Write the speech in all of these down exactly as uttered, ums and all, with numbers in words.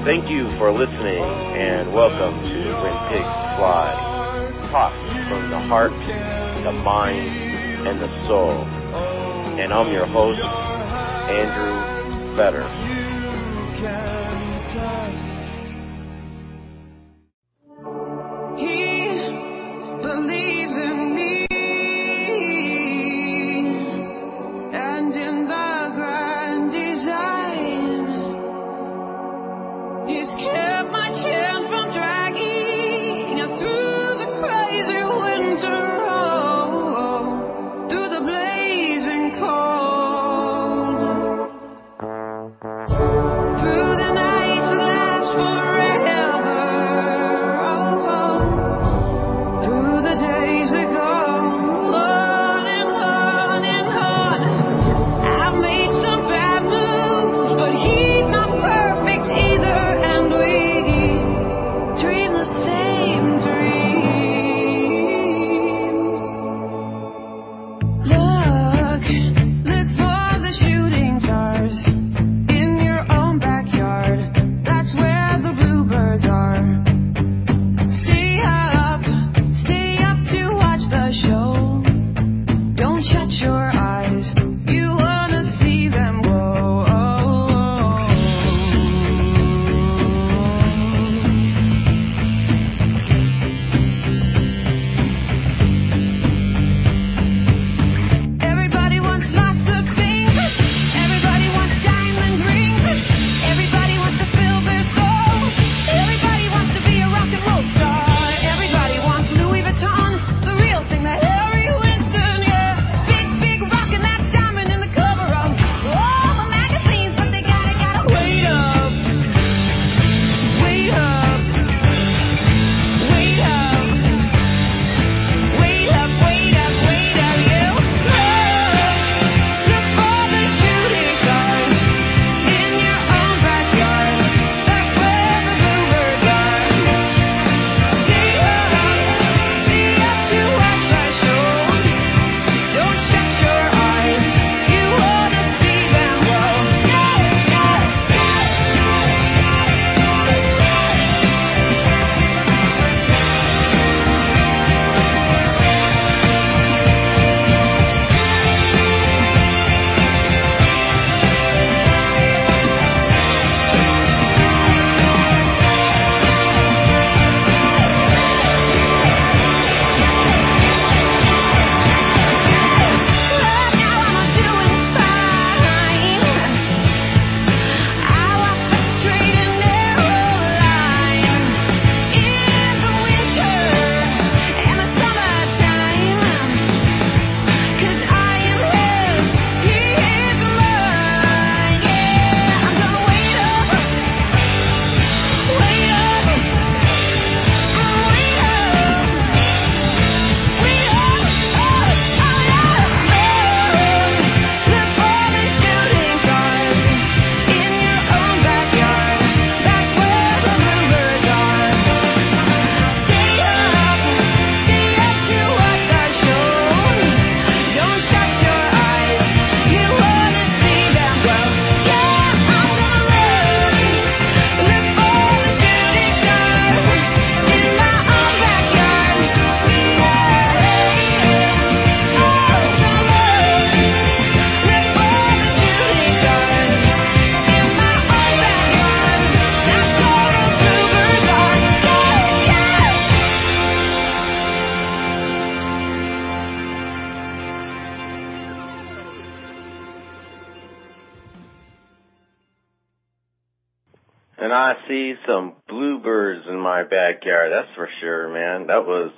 Thank you for listening, and welcome to When Pigs Fly. Talk from the heart, the mind, and the soul. And I'm your host, Andrew Fetter. And I see some bluebirds in my backyard, that's for sure, man. That was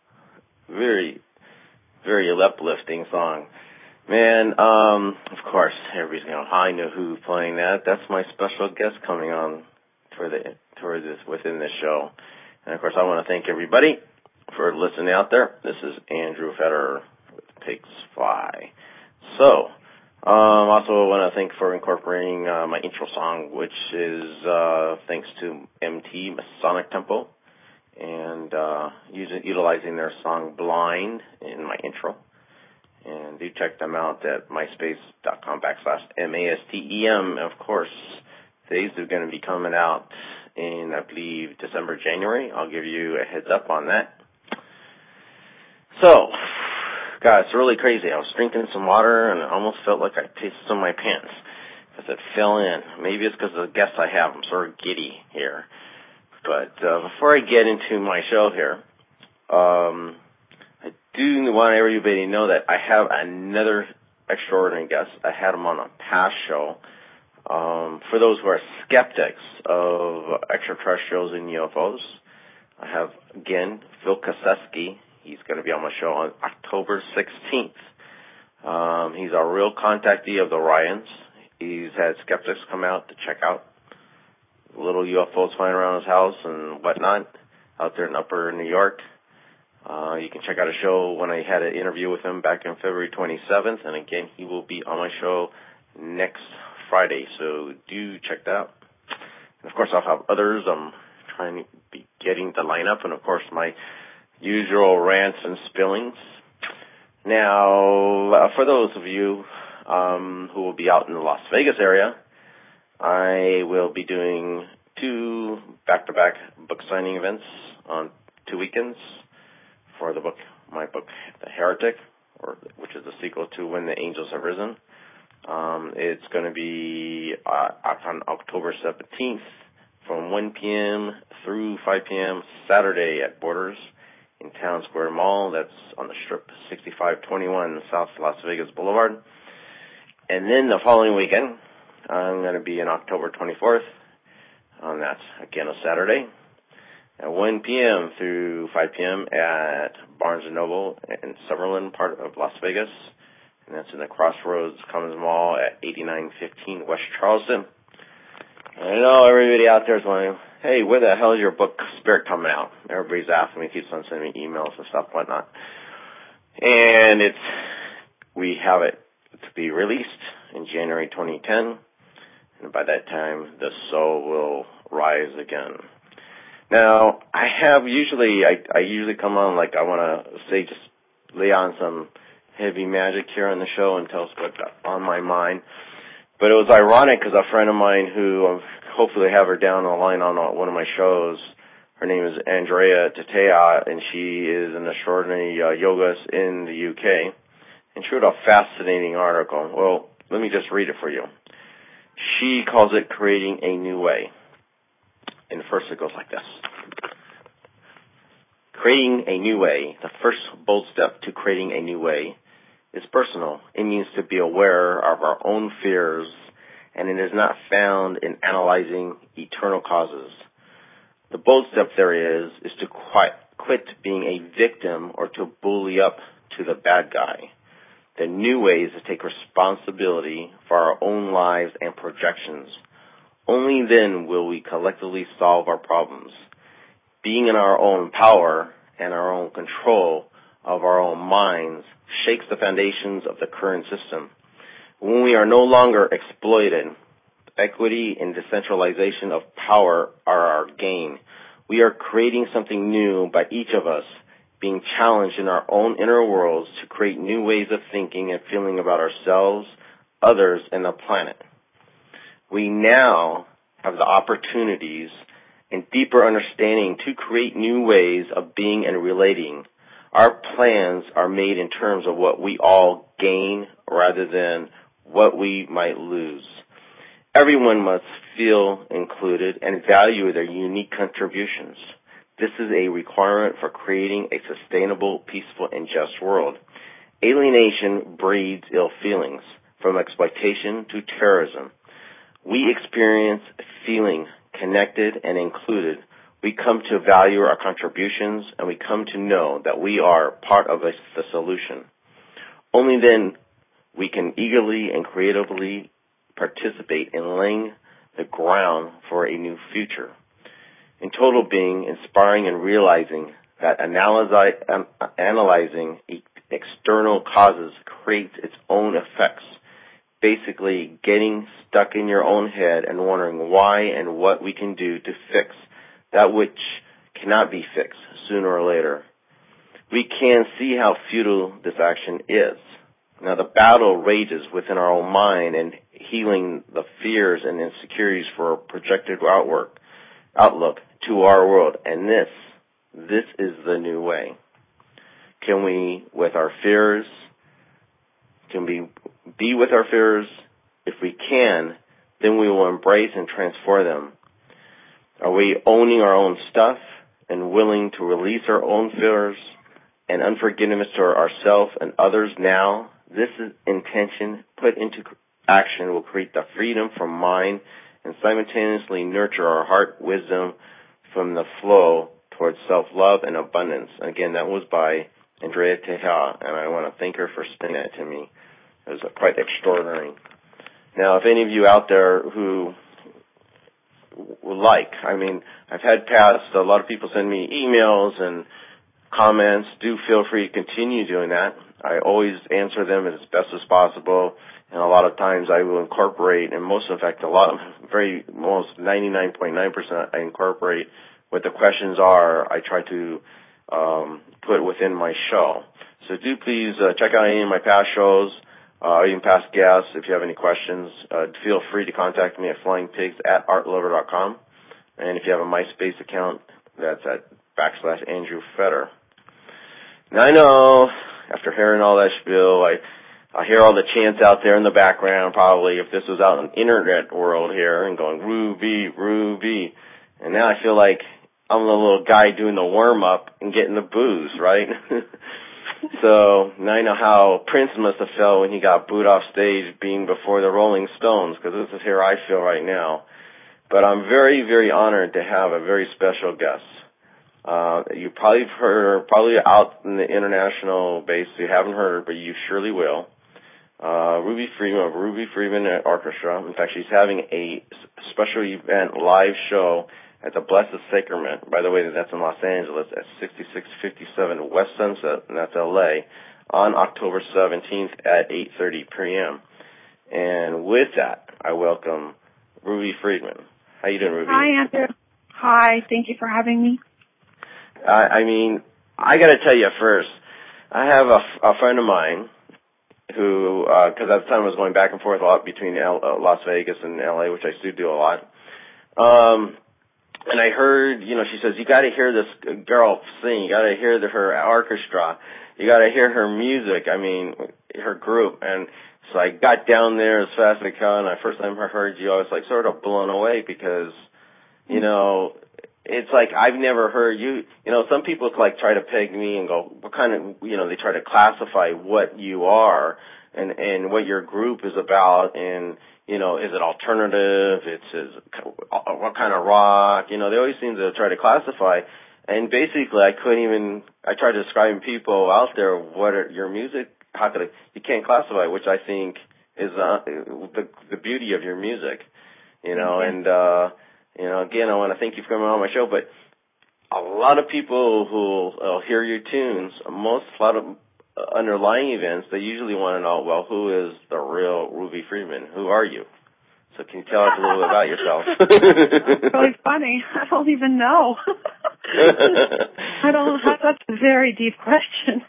very, very uplifting song. Man, um, of course, everybody's going, I know who's playing that. That's my special guest coming on for the for this within this show. And, of course, I want to thank everybody for listening out there. This is Andrew Federer with Pigs Fly. So, Um, also, I want to thank for incorporating uh, my intro song, which is uh, thanks to M T Masonic Temple, and uh, using, utilizing their song Blind in my intro. And do check them out at myspace.com backslash M A S T E M. Of course, these are going to be coming out in, I believe, December, January. I'll give you a heads up on that. So, God, it's really crazy. I was drinking some water, and I almost felt like I pissed on my pants because it fell in. Maybe it's because of the guests I have. I'm sort of giddy here. But uh, before I get into my show here, um, I do want everybody to know that I have another extraordinary guest. I had him on a past show. Um, for those who are skeptics of extraterrestrials and U F Os, I have, again, Phil Koseski. He's going to be on my show on October sixteenth. Um, he's a real contactee of the Orions. He's had skeptics come out to check out little U F Os flying around his house and whatnot out there in upper New York. Uh, you can check out a show when I had an interview with him back in February twenty-seventh. And again, he will be on my show next Friday, so do check that out. And of course, I'll have others. I'm trying to be getting the lineup, and of course, my usual rants and spillings. Now, uh, for those of you um, who will be out in the Las Vegas area, I will be doing two back-to-back book signing events on two weekends for the book, my book, The Heretic, or which is the sequel to When the Angels Have Risen. Um, it's going to be uh, on October seventeenth from one p.m. through five p.m. Saturday at Borders in Town Square Mall. That's on the Strip, sixty-five twenty-one South Las Vegas Boulevard. And then the following weekend, I'm going to be in October twenty-fourth, on that, again, a Saturday, at one p.m. through five p.m. at Barnes and Noble in Summerlin, part of Las Vegas. And that's in the Crossroads Commons Mall at eighty-nine fifteen West Charleston. I know everybody out there is wondering, hey, where the hell is your book Spirit coming out? Everybody's asking me, keeps on sending me emails and stuff, whatnot. And it's, we have it to be released in January twenty ten. And by that time, the soul will rise again. Now, I have usually, I, I usually come on like I want to say, just lay on some heavy magic here on the show and tell us what's on my mind. But it was ironic because a friend of mine who um, hopefully have her down the line on one of my shows, her name is Andrea Tatea, and she is an extraordinary uh, yogist in the U K. And she wrote a fascinating article. Well, let me just read it for you. She calls it Creating a New Way. And first it goes like this. Creating a new way, the first bold step to creating a new way, is personal. It means to be aware of our own fears, and it is not found in analyzing eternal causes. The bold step there is, is to quit, quit being a victim or to bully up to the bad guy. The new way is to take responsibility for our own lives and projections. Only then will we collectively solve our problems. Being in our own power and our own control of our own minds shakes the foundations of the current system. When we are no longer exploited, equity and decentralization of power are our gain. We are creating something new by each of us being challenged in our own inner worlds to create new ways of thinking and feeling about ourselves, others, and the planet. We now have the opportunities and deeper understanding to create new ways of being and relating. Our plans are made in terms of what we all gain rather than what we might lose. Everyone must feel included and value their unique contributions. This is a requirement for creating a sustainable, peaceful, and just world. Alienation breeds ill feelings, from exploitation to terrorism. We experience feeling connected and included. We come to value our contributions, and we come to know that we are part of the solution. Only then we can eagerly and creatively participate in laying the ground for a new future. In total being, inspiring and realizing that analyze, um, analyzing external causes creates its own effects. Basically, getting stuck in your own head and wondering why and what we can do to fix that which cannot be fixed sooner or later. We can see how futile this action is. Now, the battle rages within our own mind and healing the fears and insecurities for projected outwork. outlook to our world. And this, this is the new way. Can we, with our fears, can we be with our fears? If we can, then we will embrace and transform them. Are we owning our own stuff and willing to release our own fears and unforgiveness to ourselves and others now? This is intention put into action will create the freedom from mind and simultaneously nurture our heart wisdom from the flow towards self-love and abundance. Again, that was by Andrea Tejada, and I want to thank her for spinning that to me. It was quite extraordinary. Now, if any of you out there who would like, I mean, I've had past, a lot of people send me emails and comments. Do feel free to continue doing that. I always answer them as best as possible, and a lot of times I will incorporate, and most, in fact, a lot, very, most ninety-nine point nine percent I incorporate what the questions are. I try to um, put within my show. So do please uh, check out any of my past shows. Uh, even past guests, if you have any questions, uh, feel free to contact me at flying pigs at art lover dot com. And if you have a MySpace account, that's at backslash Andrew Fetter. Now I know, after hearing all that spiel, I, I hear all the chants out there in the background, probably, if this was out in the internet world here, and going, Ruby, Ruby. And now I feel like I'm the little guy doing the warm-up and getting the booze, right? So now I know how Prince must have felt when he got booed off stage being before the Rolling Stones, because this is how I feel right now. But I'm very, very honored to have a very special guest. Uh, you probably have heard, probably out in the international base, you haven't heard, but you surely will. Uh, Ruby Freeman of Ruby Freeman Orchestra. In fact, she's having a special event live show at the Blessed Sacrament. By the way, that's in Los Angeles at sixty-six fifty-seven West Sunset, and that's L A, on October seventeenth at eight thirty p.m. And with that, I welcome Ruby Freeman. How you doing, Ruby? Hi, Andrew. Hi, thank you for having me. I, I mean, I got to tell you first, I have a, a friend of mine who, because uh, at the time I was going back and forth a lot between L, uh, Las Vegas and L A, which I still do a lot. Um, And I heard, you know, she says, you got to hear this girl sing. You got to hear the, her orchestra. You got to hear her music. I mean, her group. And so I got down there as fast as I could. And the first time I heard you, I was like sort of blown away because, you know, it's like I've never heard you. You know, some people like try to peg me and go, what kind of, you know, they try to classify what you are and and what your group is about and. You know, is it alternative? It's is, what kind of rock? You know, they always seem to try to classify. And basically, I couldn't even, I tried describing people out there what are your music, how could I, you can't classify, which I think is uh, the the beauty of your music. You know, mm-hmm. and, uh, you know, again, I want to thank you for coming on my show, but a lot of people who will hear your tunes, most, a lot of, underlying events, they usually want to know, well, who is the real Ruby Freeman? Who are you? So can you tell us a little bit about yourself? That's really funny. I don't even know. I don't. That's a very deep question.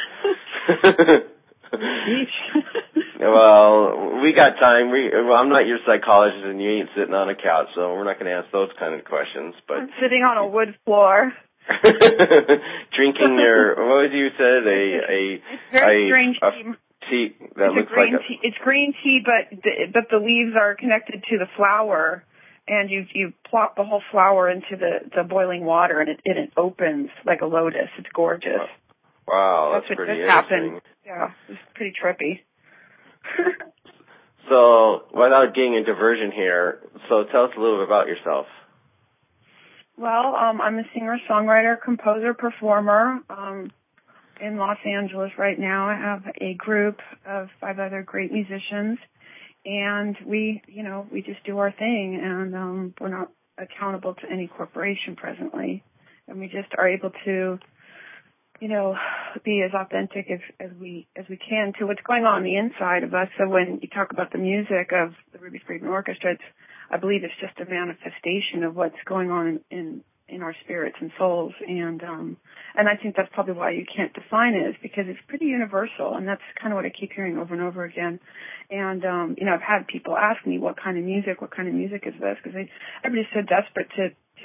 Well, we got time. We, well, I'm not your psychologist, and you ain't sitting on a couch, so we're not going to ask those kind of questions. But I'm sitting on a wood floor. Drinking your, what was you said, a a it's very a, strange a tea. tea that it's looks a green like a, tea. It's green tea, but the, but the leaves are connected to the flower, and you you plop the whole flower into the, the boiling water, and it and it opens like a lotus. It's gorgeous. Wow, that's, that's what pretty just interesting. happened. Yeah, it's pretty trippy. So, without getting a diversion here, so tell us a little bit about yourself. Well, um, I'm a singer, songwriter, composer, performer um, in Los Angeles right now. I have a group of five other great musicians, and we, you know, we just do our thing, and um, we're not accountable to any corporation presently, and we just are able to, you know, be as authentic as, as we as we can to what's going on, on the inside of us. So when you talk about the music of the Ruby Freeman Orchestra, it's, I believe it's just a manifestation of what's going on in, in, in our spirits and souls. And um, and I think that's probably why you can't define it, is because it's pretty universal, and that's kind of what I keep hearing over and over again. And, um, you know, I've had people ask me, what kind of music, what kind of music is this? Because everybody's so desperate to,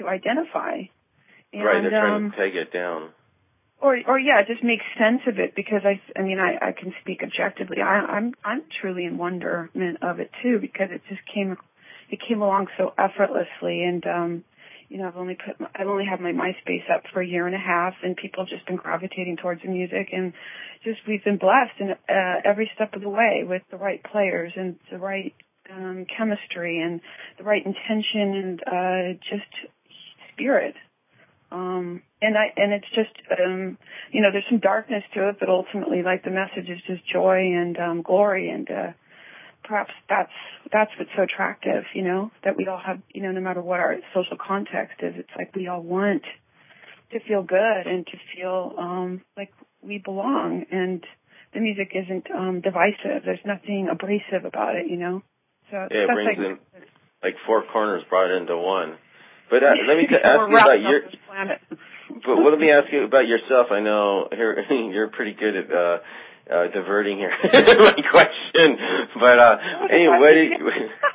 to identify. And, right, they're trying um, to peg it down. Or, or yeah, just make sense of it because I, I mean, I, I can speak objectively. I, I'm, I'm truly in wonderment of it too because it just came, it came along so effortlessly. And, um, you know, I've only put, my, I've only had my MySpace up for a year and a half, and people have just been gravitating towards the music, and just we've been blessed in uh, every step of the way with the right players and the right um, chemistry and the right intention and uh, just spirit. Um, and I, and it's just, um, you know, there's some darkness to it, but ultimately, like, the message is just joy and, um, glory. And, uh, perhaps that's, that's what's so attractive, you know, that we all have, you know, no matter what our social context is, it's like we all want to feel good and to feel, um, like we belong. And the music isn't, um, divisive. There's nothing abrasive about it, you know? So yeah, it that's brings like, in, like, four corners brought into one. But uh, let me t- ask you about your. But well, let me ask you about yourself. I know you're you're pretty good at uh, uh, diverting here my question. But uh, anyway, what did you,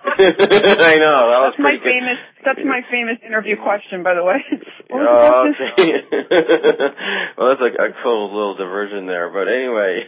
I know that was that's my pretty good. famous. That's my famous interview question, by the way. Oh, okay. Well, that's a, a cool little diversion there. But anyway,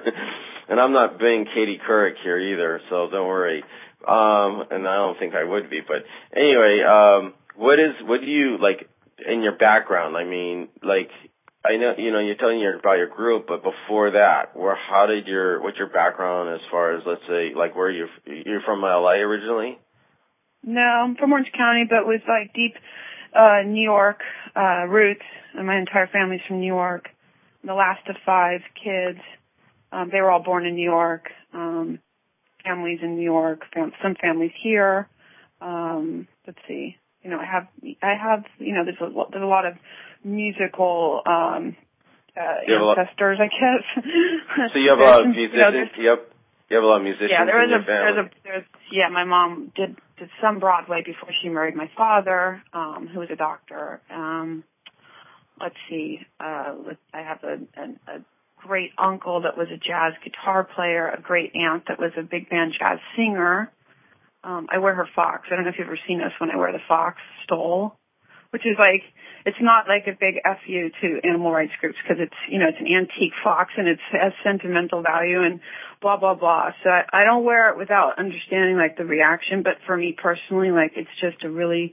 and I'm not being Katie Couric here either, so don't worry. Um, and I don't think I would be. But anyway. Um, What is, what do you, like, in your background, I mean, like, I know, you know, you're telling me about your group, but before that, where, how did your, what's your background as far as, let's say, like, where you, you're from L A originally? No, I'm from Orange County, but with, like, deep, uh, New York, uh, roots, and my entire family's from New York. I'm the last of five kids. Um, they were all born in New York, um, families in New York, fam- some families here. Um, let's see. You know, I have, I have, you know, there's a, there's a lot of musical, um, uh, ancestors, lot, I guess. So you have a lot of musicians, you know, yep. You have a lot of musicians yeah, there in your a, family. There's a, there's, yeah, my mom did, did some Broadway before she married my father, um, who was a doctor. Um, let's see, uh, I have a, a, a great uncle that was a jazz guitar player, a great aunt that was a big band jazz singer. Um, I wear her fox. I don't know if you've ever seen this when I wear the fox stole, which is like, it's not like a big F U to animal rights groups because it's, you know, it's an antique fox and it has sentimental value and blah, blah, blah. So I, I don't wear it without understanding like the reaction, but for me personally, like it's just a really,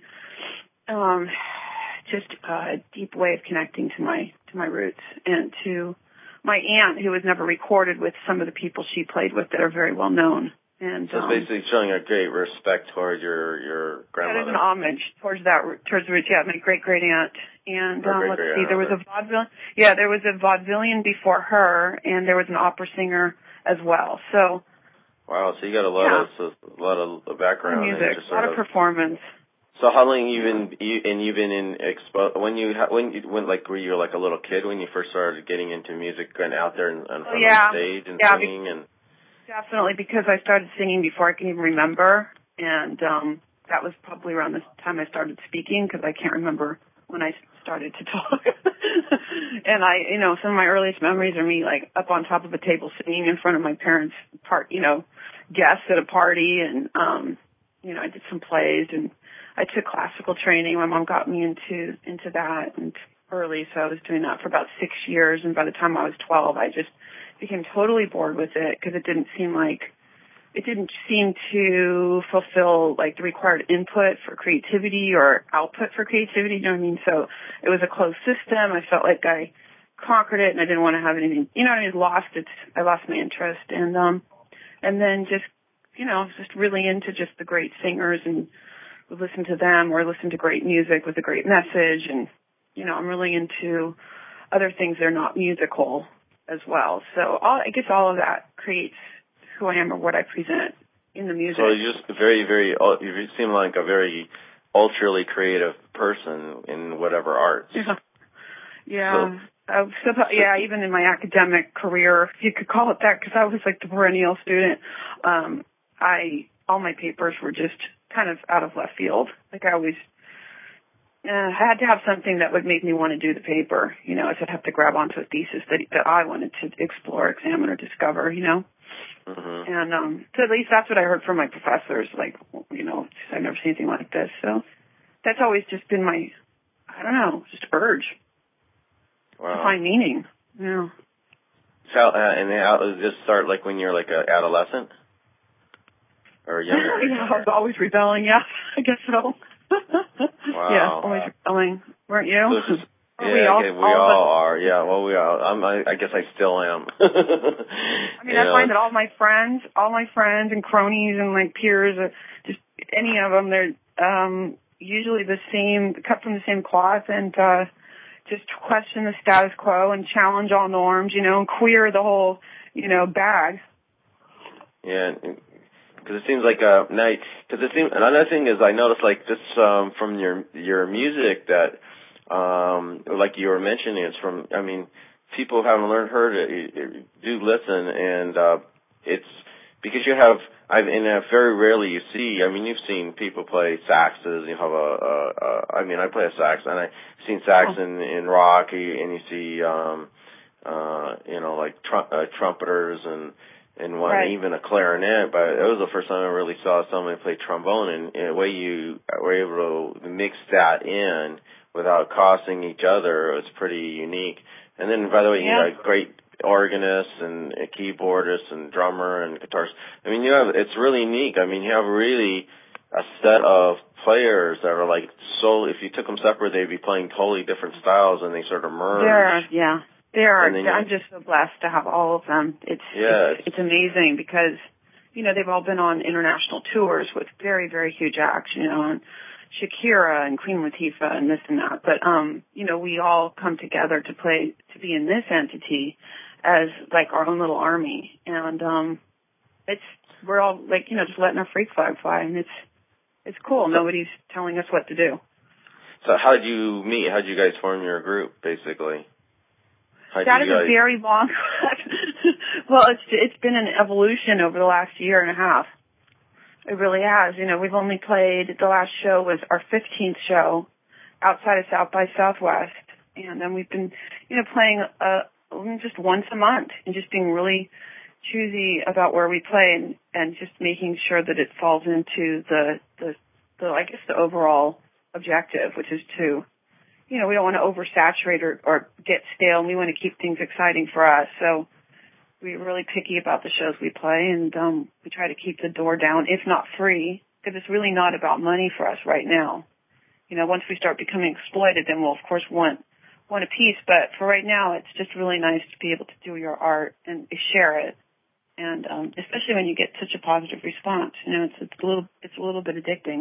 um, just a deep way of connecting to my, to my roots and to my aunt who was never recorded with some of the people she played with that are very well known. And, so it's um, basically showing a great respect toward your, your grandmother. That is an homage towards that, towards the roots. Yeah, my great great aunt. And um, great, let's great see, aunt, there was a vaudeville. Yeah, there was a vaudevillian before her, and there was an opera singer as well. So. Wow, so you got a lot yeah. of a lot of background. Music, and a lot of, of performance. So how long you been you and you've been in expo when you when you went like were you like a little kid when you first started getting into music, going out there and on oh, yeah. the stage and yeah, singing and. Definitely, because I started singing before I can even remember, and um, that was probably around the time I started speaking, because I can't remember when I started to talk. And I, you know, some of my earliest memories are me, like, up on top of a table singing in front of my parents' part, you know, guests at a party, and, um, you know, I did some plays, and I took classical training. My mom got me into into that, and early, so I was doing that for about six years, and by the time I was twelve, I just became totally bored with it because it didn't seem like, it didn't seem to fulfill like the required input for creativity or output for creativity, you know what I mean? So it was a closed system. I felt like I conquered it and I didn't want to have anything, you know what I mean? Lost it. I lost my interest. And, um, and then just, you know, just really into just the great singers and would listen to them or listen to great music with a great message. And, you know, I'm really into other things that are not musical as well. So all, I guess all of that creates who I am or what I present in the music. So you're just very, very, you seem like a very ultra creative person in whatever arts. Yeah. Yeah. So, uh, so, yeah, even in my academic career, if you could call it that, because I was like the perennial student, um, I, all my papers were just kind of out of left field. Like I always, Uh, I had to have something that would make me want to do the paper, you know, I'd have to grab onto a thesis that, that I wanted to explore, examine, or discover, you know. Mm-hmm. And um, so at least that's what I heard from my professors, like, you know, I've never seen anything like this. So that's always just been my, I don't know, just urge wow. to find meaning. Yeah. So, uh, and how does this start, like when you're like an adolescent or younger? Yeah, I was always rebelling. Yeah, I guess so. Wow. Yeah, always rebelling. Weren't you? So it's just, yeah, we all, we all, all, all are. Yeah, well, we all. I'm, I, I guess I still am. I mean, you I know? find that all my friends, all my friends and cronies and like peers, uh, just any of them, they're um, usually the same, cut from the same cloth, and uh, just question the status quo and challenge all norms, you know, and queer the whole, you know, bag. Yeah, because it seems like a night. Because it seems another thing is I noticed like this um, from your your music that. Um, like you were mentioning, it's from, I mean, people who haven't learned, heard it, do listen, and, uh, it's, because you have, I've, and uh, very rarely you see, I mean, you've seen people play saxes, you have a, a, a I mean, I play a sax, and I've seen sax Oh. in, in rock, and you see, um, uh, you know, like tr- uh, trumpeters and, and one, Right. even a clarinet, but it was the first time I really saw somebody play trombone, and, and the way you were able to mix that in, without costing each other, it was pretty unique. And then, by the way, Yeah. you got great organists and keyboardists and drummer and guitars. I mean, you have, it's really unique. I mean, you have really a set of players that are like, so, if you took them separate, they'd be playing totally different styles, and they sort of merge. They're, yeah, they are. You, I'm just so blessed to have all of them. It's, yeah, it's, it's amazing because, you know, they've all been on international tours with very, very huge acts, you know, and Shakira and Queen Latifah and this and that. But, um, you know, we all come together to play, to be in this entity as like our own little army. And, um, it's, we're all like, you know, just letting our freak flag fly, and it's, it's cool. Nobody's telling us what to do. So how did you meet? How did you guys form your group, basically? How'd That is guys... a very long, well, it's, it's been an evolution over the last year and a half. It really has. You know, we've only played, the last show was our fifteenth show outside of South by Southwest. And then we've been, you know, playing uh, just once a month and just being really choosy about where we play and, and just making sure that it falls into the, the, the, I guess, the overall objective, which is to, you know, we don't want to oversaturate or, or get stale, and we want to keep things exciting for us. So we're really picky about the shows we play, and um, we try to keep the door down, if not free, because it's really not about money for us right now. You know, once we start becoming exploited, then we'll, of course, want want a piece. But for right now, it's just really nice to be able to do your art and share it, and um, especially when you get such a positive response. You know, it's, it's a little it's a little bit addicting.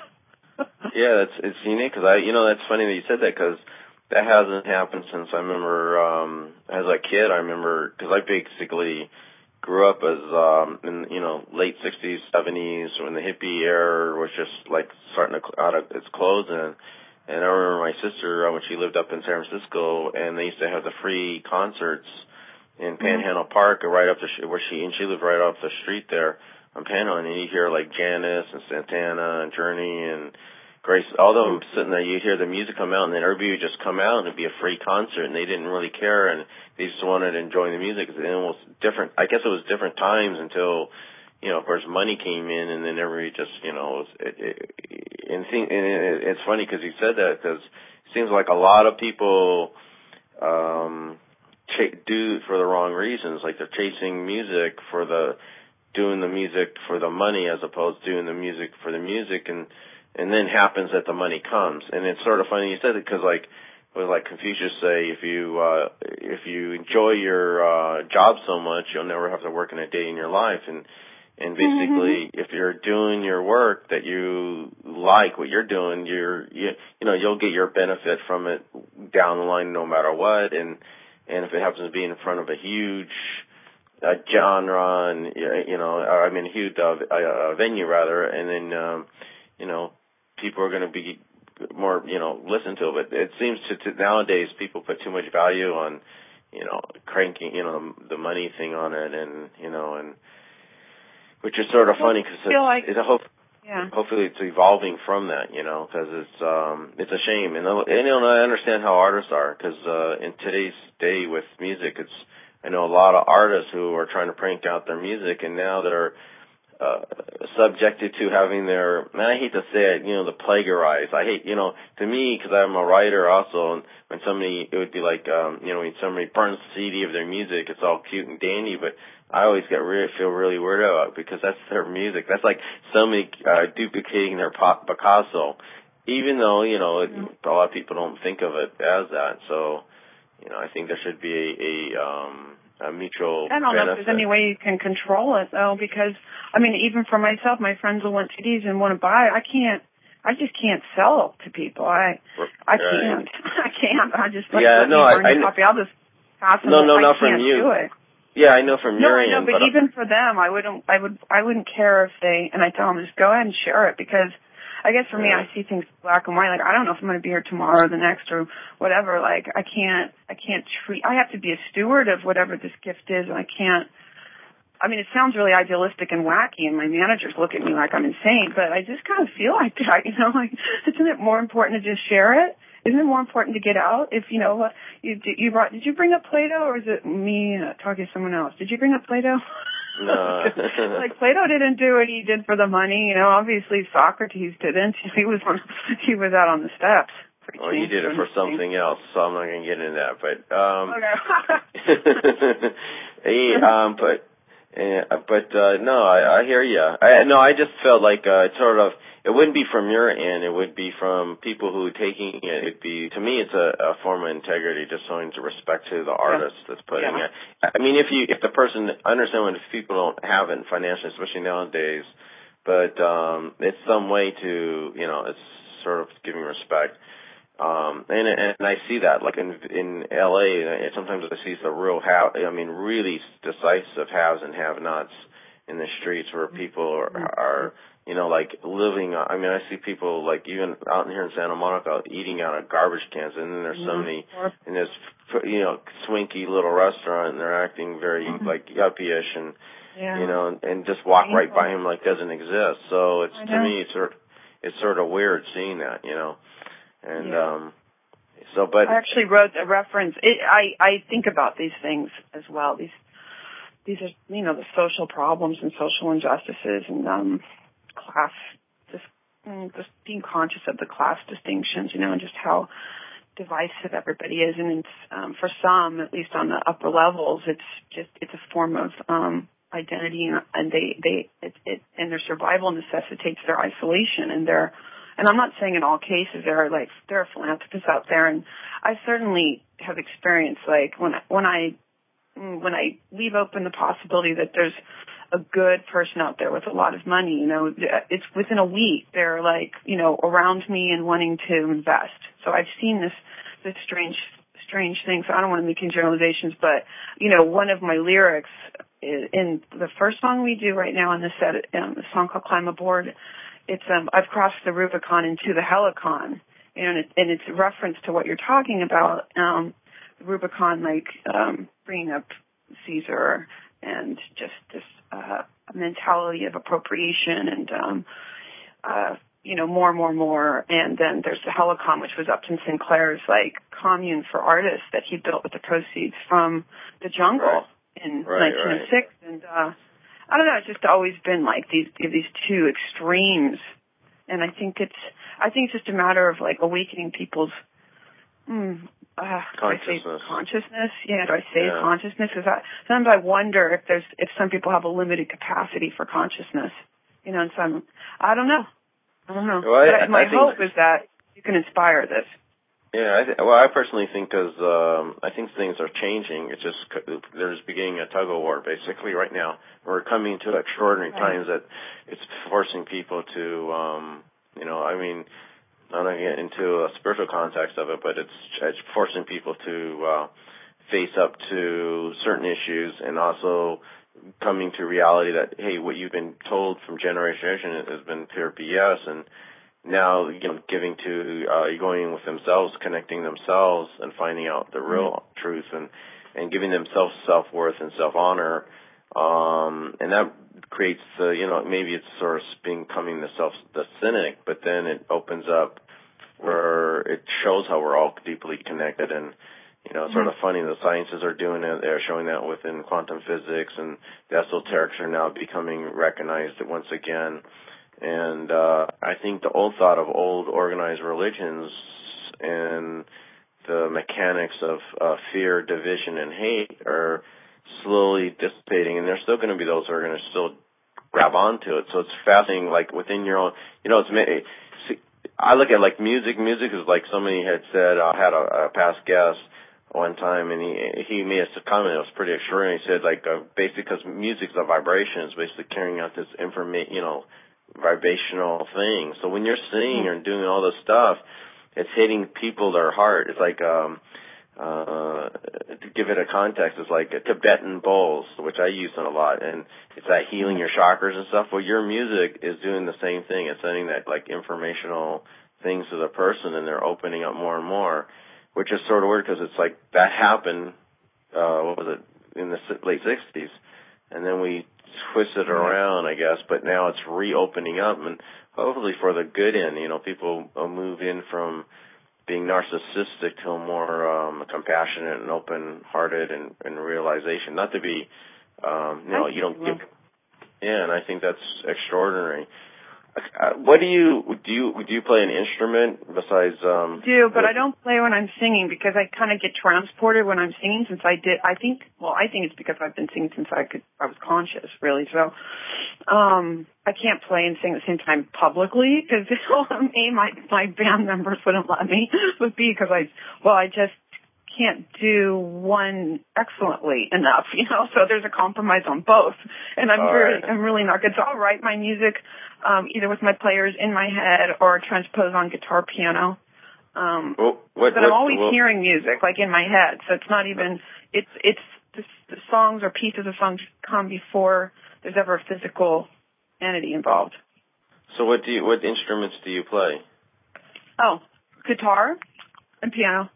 Yeah, it's it's unique because I, you know, that's funny that you said that because that hasn't happened since I remember um, as a kid. I remember because I basically grew up as um, in you know late sixties, seventies when the hippie era was just like starting to out of its clothes, and and I remember my sister uh, when she lived up in San Francisco, and they used to have the free concerts in Panhandle mm-hmm. Park, right up the sh- where she and she lived right off the street there on Panhandle, and you hear like Janis and Santana and Journey and Grace, all of them sitting there, you hear the music come out, and then everybody would just come out, and it'd be a free concert, and they didn't really care, and they just wanted to enjoy the music. And it was different. I guess it was different times until, you know, of course, money came in, and then everybody just, you know, it, it, it, and, think, and it, it's funny because you said that because it seems like a lot of people um, ch- do it for the wrong reasons, like they're chasing music for the, doing the music for the money as opposed to doing the music for the music, and and then happens that the money comes. And it's sort of funny you said it because, like, well, like Confucius say, if you uh, if you enjoy your uh, job so much, you'll never have to work in a day in your life. And and basically, mm-hmm. if you're doing your work that you like, what you're doing, you're you, you know you'll get your benefit from it down the line, no matter what. And and if it happens to be in front of a huge uh, genre and you know, or, I mean, a huge uh, uh, venue rather, and then um, you know. people are going to be more, you know, listen to it. But it seems to, to nowadays people put too much value on, you know, cranking, you know, the money thing on it, and you know, and which is sort of well, funny because it's, like, it's a hope. Yeah. Hopefully, it's evolving from that, you know, because it's um, it's a shame, and, and you know, I understand how artists are because uh, in today's day with music, it's I know a lot of artists who are trying to crank out their music, and now they're uh, subjected to having their, man, I hate to say it, you know, the plagiarize. I hate, you know, to me, because I'm a writer also, and when somebody, it would be like, um, you know, when somebody burns a C D of their music, it's all cute and dandy, but I always get really, feel really weird about it because that's their music. That's like somebody uh, duplicating their Picasso, even though, you know, it, a lot of people don't think of it as that. So, you know, I think there should be a, a um, a mutual I don't benefit. know if there's any way you can control it, though, because, I mean, even for myself, my friends will want C Ds and want to buy. I can't, I just can't sell to people. I I right. can't. I can't. I just, like, yeah, no, I, I, copy. I'll just pass them. No, no, I not can't from you. do it. Yeah, I know from no, your I know, end. but, but even for them, I wouldn't, I would, I wouldn't care if they, and I tell them, just go ahead and share it, because I guess for me, yeah. I see things black and white. Like, I don't know if I'm going to be here tomorrow or the next or whatever. Like, I can't, I can't treat, I have to be a steward of whatever this gift is, and I can't, I mean, it sounds really idealistic and wacky, and my managers look at me like I'm insane, but I just kind of feel like that, you know, like, isn't it more important to just share it? Isn't it more important to get out? If, you know, you, you brought, did you bring up Plato, or is it me uh, talking to someone else? Did you bring up Plato? No. Like, Plato didn't do what he did for the money, you know, obviously Socrates didn't. He was on, he was out on the steps. Well, he did it for something else, so I'm not going to get into that, but, um, okay. hey, um, but, uh, but, uh, no, I, I hear you. I, no, I just felt like, uh, it sort of, it wouldn't be from your end, it would be from people who are taking it. It'd be, to me, it's a, a form of integrity, just showing to respect to the artist yeah. that's putting yeah. it. I mean, if you, if the person, I understand when people don't have it financially, especially nowadays, but, um, it's some way to, you know, it's sort of giving respect. Um, and, and I see that, like in, in L A, sometimes I see the real have, I mean, really decisive haves and have-nots in the streets where people are, are, you know, like living, I mean, I see people like even out here in Santa Monica eating out of garbage cans, and then there's somebody in this, you know, swanky little restaurant, and they're acting very, mm-hmm. like, yuppie-ish, and, yeah. you know, and, and just walk Painful. right by him like doesn't exist. So it's, to me, it's sort of, it's sort of weird seeing that, you know. And, yeah. um, so, but. I actually wrote a reference. It, I, I think about these things as well. These, these are, you know, the social problems and social injustices and, um, class, just, just being conscious of the class distinctions, you know, and just how divisive everybody is. And it's, um, for some, at least on the upper levels, it's just, it's a form of, um, identity, and, and they, they, it, it, and their survival necessitates their isolation and their, and I'm not saying in all cases there are like, there are philanthropists out there, and I certainly have experienced, like, when, when I, when I leave open the possibility that there's a good person out there with a lot of money, you know, it's within a week, they're like, you know, around me and wanting to invest. So I've seen this, this strange, strange thing. So I don't want to make any generalizations, but, you know, one of my lyrics in the first song we do right now on the set, um, the song called Climb Aboard, it's, um, I've crossed the Rubicon into the Helicon, you know, and, it, and it's a reference to what you're talking about, um, Rubicon, like, um, bringing up Caesar and just this, uh, mentality of appropriation and, um, uh, you know, more, more, more. And then there's the Helicon, which was Upton Sinclair's, like, commune for artists that he built with the proceeds from the jungle right. in right, nineteen oh six. Right. And, uh, I don't know, it's just always been like these, these two extremes. And I think it's, I think it's just a matter of, like, awakening people's, mm, uh, consciousness. Do I say consciousness? Yeah, do I say yeah. consciousness? Is that, sometimes I wonder if there's, if some people have a limited capacity for consciousness. You know, and some, I don't know. I don't know. Well, I, but my I hope think, is that you can inspire this. Yeah, I th- well, I personally think because um, I think things are changing. It's just there's beginning a tug of war basically right now. We're coming to extraordinary right. times that it's forcing people to, um, you know, I mean, I'm not going to get into a spiritual context of it, but it's, it's forcing people to uh, face up to certain issues and also coming to reality that, hey, what you've been told from generation to generation has been pure B S, and now, you know, giving to, uh, going with themselves, connecting themselves and finding out the real mm-hmm. truth and, and giving themselves self-worth and self-honor. Um, and that creates, uh, you know, maybe it's sort of becoming the self, the cynic, but then it opens up where it shows how we're all deeply connected and, You know, it's sort of funny. The sciences are doing it. They're showing that within quantum physics, and the esoterics are now becoming recognized once again. And uh, I think the old thought of old organized religions and the mechanics of uh, fear, division, and hate are slowly dissipating, and there's still going to be those who are going to still grab onto it. So it's fascinating, like within your own, you know, it's, I look at like music. Music is like somebody had said, I had a, a past guest one time, and he he made a comment that was pretty extraordinary. He said, like, uh, basically, because music's a vibration, it's basically carrying out this information, you know, vibrational thing. So when you're singing and doing all this stuff, it's hitting people, their heart. It's like, um, uh, to give it a context, it's like a Tibetan bowls, which I use a lot, and it's that healing your chakras and stuff. Well, your music is doing the same thing. It's sending that, like, informational things to the person, and they're opening up more and more. Which is sort of weird because it's like that happened, uh, what was it, in the late sixties. And then we twisted it around, I guess, but now it's reopening up, and hopefully for the good end. You know, people will move in from being narcissistic to a more um, compassionate and open-hearted and, and realization. Not to be, um, you know, you don't give, yeah, and I think that's extraordinary. Uh, what do you do? You do you play an instrument besides? Um, I do, but I don't play when I'm singing because I kind of get transported when I'm singing. Since I did, I think. Well, I think it's because I've been singing since I could. I was conscious, really. So, um, I can't play and sing at the same time publicly because a my my band members wouldn't let me. Would be because I well, I just can't do one excellently enough, you know. So there's a compromise on both, and I'm All very, right. I'm really not good. So I'll write my music um, either with my players in my head or transpose on guitar, piano. Um, well, what, but what, I'm always well, hearing music like in my head, so it's not even. It's it's the, the songs or pieces of songs come before there's ever a physical entity involved. So what do you? What instruments do you play? Oh, guitar and piano.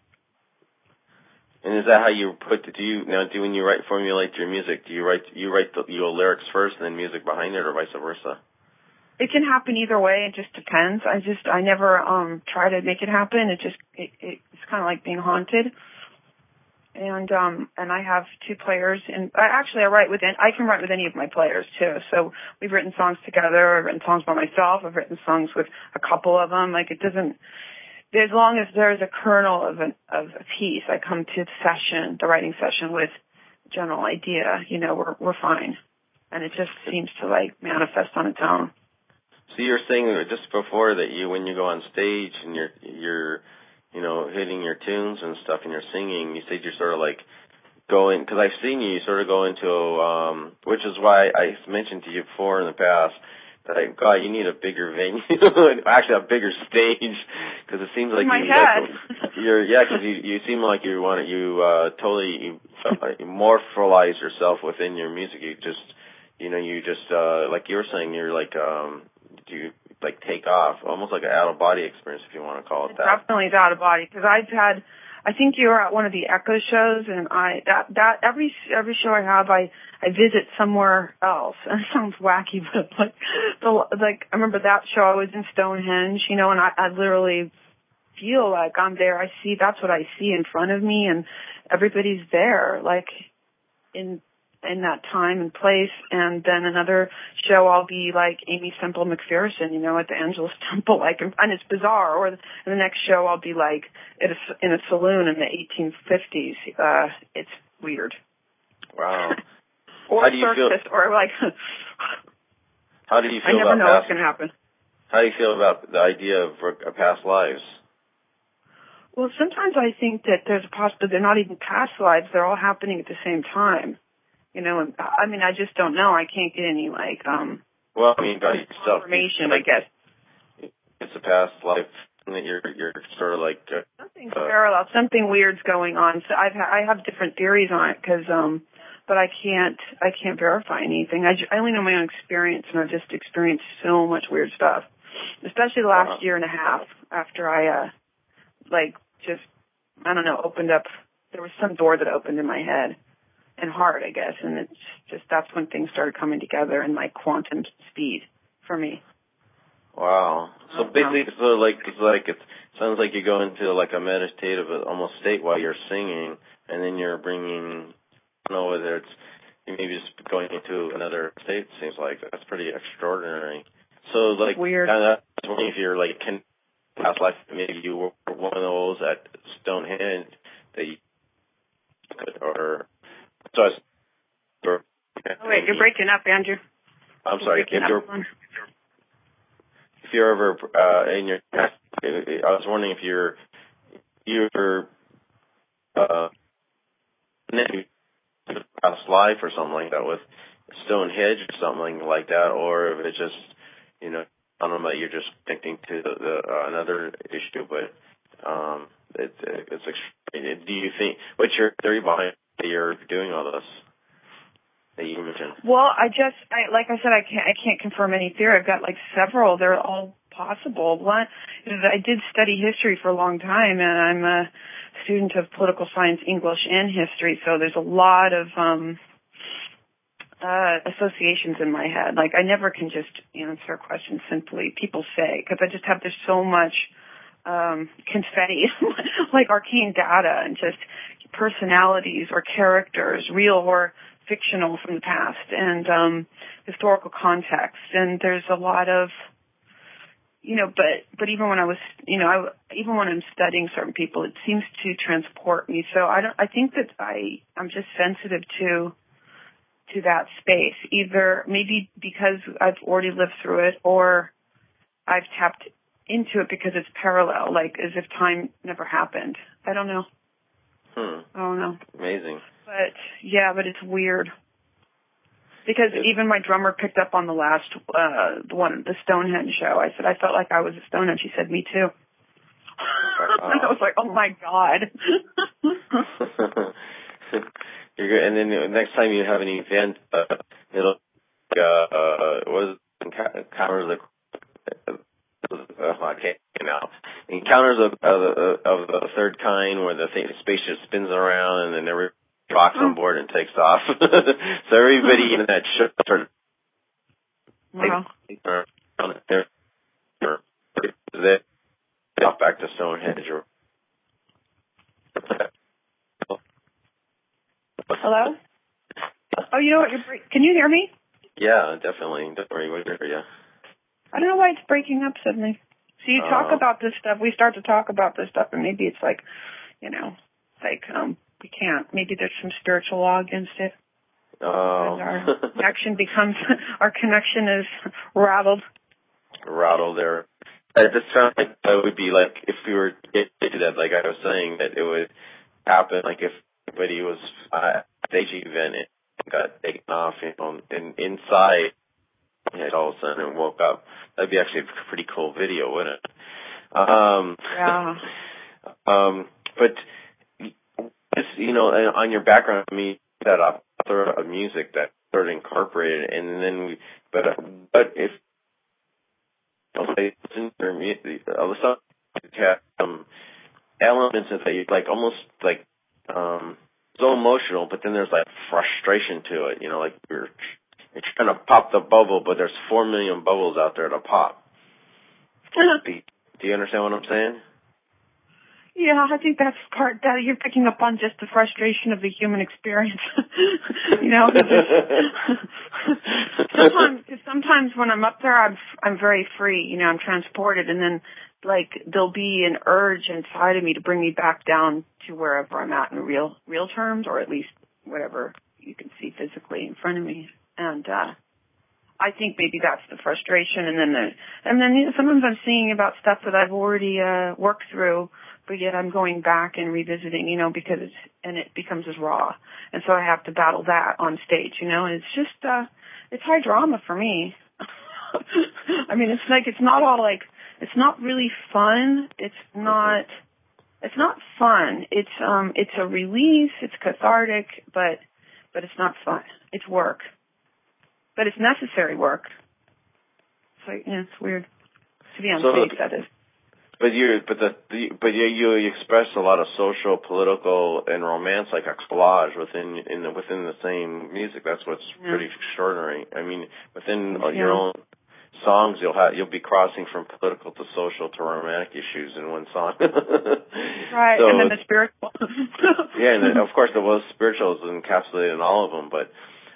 And is that how you put the, do you, now do when you write, formulate your music, do you write, you write the, your lyrics first and then music behind it, or vice versa? It can happen either way. It just depends. I just, I never, um, try to make it happen. It just, it, it, it's kind of like being haunted. And, um, and I have two players, and I actually, I write with, I can write with any of my players too. So we've written songs together. I've written songs by myself. I've written songs with a couple of them. Like, it doesn't, as long as there's a kernel of an, of a piece, I come to the session, the writing session, with general idea. You know, we're we're fine, and it just seems to like manifest on its own. So you're saying just before that you, when you go on stage and you're you're, you know, hitting your tunes and stuff and you're singing, you said you're sort of like going, because I've seen you, you sort of go into, um, which is why I mentioned to you before in the past. Like, God, you need a bigger venue, actually a bigger stage, because it seems like my you, head. like, you're, yeah, because you, you seem like you want to, you uh, totally uh, morphalize yourself within your music. You just, you know, you just, uh, like you were saying, you're like, um, you like take off, almost like an out of body experience, if you want to call it, it that. Definitely is out of body, because I've had. I think you were at one of the Echo shows, and I that that every every show I have, I I visit somewhere else. And it sounds wacky, but like the like I remember that show I was in Stonehenge, you know, and I, I literally feel like I'm there. I see that's what I see in front of me, and everybody's there, like in in that time and place. And then another show I'll be like Amy Semple McPherson, you know, at the Angelus Temple, like, and it's bizarre. Or the next show I'll be like at a, in a saloon in the eighteen fifties. Uh, it's weird. Wow. Or how do you circus, feel? or like. How do you feel I never about know past, what's going to happen. How do you feel about the idea of uh, past lives? Well, sometimes I think that there's a possibility they're not even past lives; they're all happening at the same time. You know, I mean, I just don't know. I can't get any, like, um, well, I mean, about yourself, information, like, I guess. It's a past life that you're, you're sort of like... Uh, something uh, parallel, something weird's going on. So I've, I have different theories on it, because, um, but I can't, I can't verify anything. I, I only know my own experience, and I've just experienced so much weird stuff, especially the last uh, year and a half after I, uh, like, just, I don't know, opened up, there was some door that opened in my head. And heart, I guess, and it's just that's when things started coming together in like quantum speed for me. Wow. So basically, so like it's like it's sounds like you go into like a meditative almost state while you're singing, and then you're bringing, I don't know whether it's maybe just going into another state. Seems like that's pretty extraordinary. So like, weird. Kind of, I was wondering if you're like, can past life maybe you were one of those at Stonehenge that you could, or so. I was, or, oh wait, you're breaking up, Andrew. I'm sorry. If you're, if you're ever uh, in your, I was wondering if you're you're uh, past life or something like that with Stonehenge or something like that, or if it's just, you know, I don't know, you're just thinking to the, the uh, another issue, but um, it, it's extreme. Do you think, what's your theory behind you're doing all this that you mentioned? Well, I just, I, like I said, I can't, I can't confirm any theory. I've got like several. They're all possible. One is I did study history for a long time, and I'm a student of political science, English, and history. So there's a lot of um, uh, associations in my head. Like I never can just answer questions simply. People say, because I just have there's so much um, confetti, like arcane data, and just personalities or characters, real or fictional from the past, and um, historical context. And there's a lot of, you know, but but even when I was, you know, I, even when I'm studying certain people, it seems to transport me. So I don't. I think that I I'm just sensitive to to that space. Either maybe because I've already lived through it, or I've tapped into it because it's parallel, like as if time never happened. I don't know. Hmm. I don't know. Amazing. But yeah, but it's weird. Because it's, even my drummer picked up on the last uh the one the Stonehenge show. I said I felt like I was at Stonehenge. He said, me too. Uh, and I was like, oh my God. You're good. And then the next time you have an event, uh, it'll uh, uh what is it? Encounters of uh, I can't now. Encounters of of, of the third kind, where the thing, the spaceship spins around and then every rocks on board and takes off. So everybody in that ship started wow. they're they off back to Stonehenge. Or hello? Oh, you know what? You're break- Can you hear me? Yeah, definitely. Definitely. We hear you. I don't know why it's breaking up suddenly. So you talk uh, about this stuff. We start to talk about this stuff, and maybe it's like, you know, like um, we can't. Maybe there's some spiritual law against it. Oh. Our connection becomes, our connection is rattled. Rattled there. I just found like that would be like if we were to get to that, like I was saying, that it would happen like if everybody was uh, at a stage event and got taken off, you know, and inside, and all of a sudden it woke up. That'd be actually a pretty cool video, wouldn't it? Um, yeah. um, but just, you know, on your background, I mean, that author of music that sort of incorporated, and then we, but but if in your music, all of a sudden you have some elements that you like, almost like um, so emotional, but then there's like frustration to it, you know, like you're you're trying to pop the bubble, but there's four million bubbles out there to pop. do, do you understand what I'm saying? Yeah, I think that's part that you're picking up on, just the frustration of the human experience. You know, sometimes, cause sometimes when I'm up there, I'm I'm very free. You know, I'm transported, and then like there'll be an urge inside of me to bring me back down to wherever I'm at in real real terms, or at least whatever you can see physically in front of me. And uh I think maybe that's the frustration, and then the, and then you know, sometimes I'm singing about stuff that I've already uh, worked through, but yet I'm going back and revisiting, you know, because it's, and it becomes as raw, and so I have to battle that on stage, you know. And it's just uh, it's high drama for me. I mean, it's like it's not all like it's not really fun. It's not it's not fun. It's um it's a release. It's cathartic, but but it's not fun. It's work. But it's necessary work. So yeah, it's weird to be on so, stage. That is. But you, but the, the but you, you express a lot of social, political, and romance, like a collage within in the, within the same music. That's what's Yeah. pretty extraordinary. I mean, within yeah. your own songs you'll have you'll be crossing from political to social to romantic issues in one song. Right, so, and then the spiritual. Yeah, and then, of course the most spiritual is encapsulated in all of them. But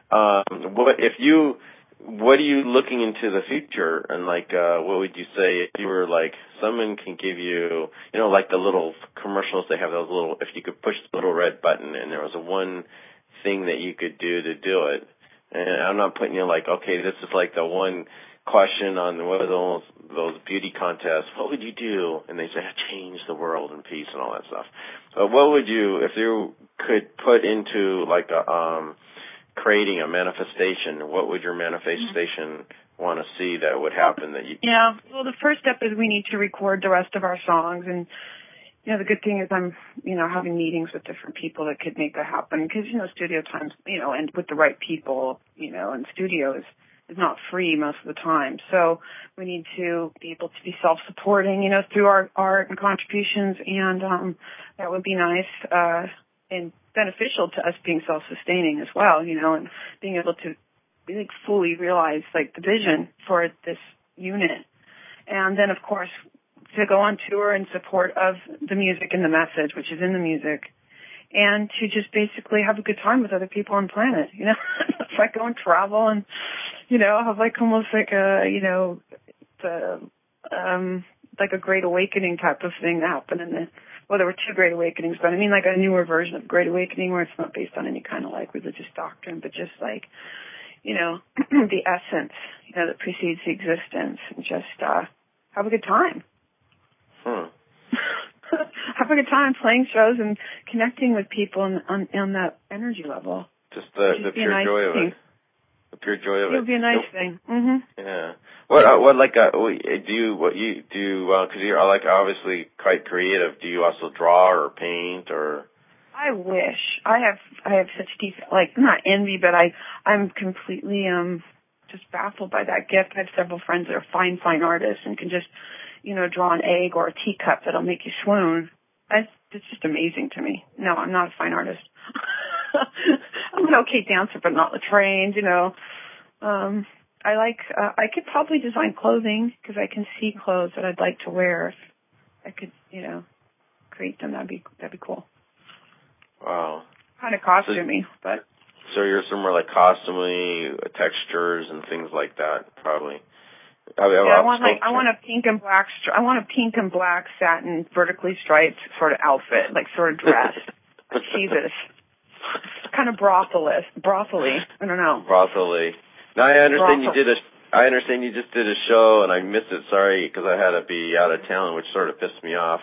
um, what if you what are you looking into the future, and like uh, what would you say if you were like someone can give you you know like the little commercials they have those little if you could push the little red button and there was a one thing that you could do to do it, and I'm not putting you like okay this is like the one question on one of those those beauty contests. What would you do? And they say change the world and peace and all that stuff. But what would you if you could put into like a um, creating a manifestation? What would your manifestation mm-hmm. want to see that would happen? That you yeah. Well, the first step is we need to record the rest of our songs, and you know the good thing is I'm you know having meetings with different people that could make that happen because you know studio times you know and with the right people you know and studios. Is not free most of the time. So we need to be able to be self-supporting, you know, through our art and contributions, and um, that would be nice uh, and beneficial to us being self-sustaining as well, you know, and being able to like fully realize like the vision for this unit. And then, of course, to go on tour in support of the music and the message, which is in the music. And to just basically have a good time with other people on the planet, you know. It's like go and travel and, you know, have like almost like a, you know, the, um, like a Great Awakening type of thing happen. And then, well, there were two Great Awakenings, but I mean like a newer version of Great Awakening where it's not based on any kind of like religious doctrine, but just like, you know, the essence, you know, that precedes the existence, and just uh, have a good time. Hmm. Have a good time playing shows and connecting with people on, on, on that energy level. Just the, the pure nice joy thing. of it. The pure joy of It'll it. be a nice so, thing. Mhm. Yeah. What uh, what like uh, do you what you do because uh, you're like obviously quite creative. Do you also draw or paint or? I wish I have I have such deep like not envy, but I I'm completely um just baffled by that gift. I have several friends that are fine fine artists and can just you know draw an egg or a teacup that'll make you swoon. That's it's just amazing to me. No, I'm not a fine artist. I'm an okay dancer, but not trained. You know, um, I like. Uh, I could probably design clothing because I can see clothes that I'd like to wear. If I could, you know, create them. That'd be that'd be cool. Wow. Kind of costumey, so, but. So you're somewhere like costumey textures and things like that, probably. I, mean, yeah, I want like I want a pink and black. I want a pink and black satin vertically striped sort of outfit, like sort of dress. Jesus. Kind of brothelish, brothely. I don't know. Brothely. Now I understand Brothel. you did a. I understand you just did a show and I missed it. Sorry, because I had to be out of town, which sort of pissed me off.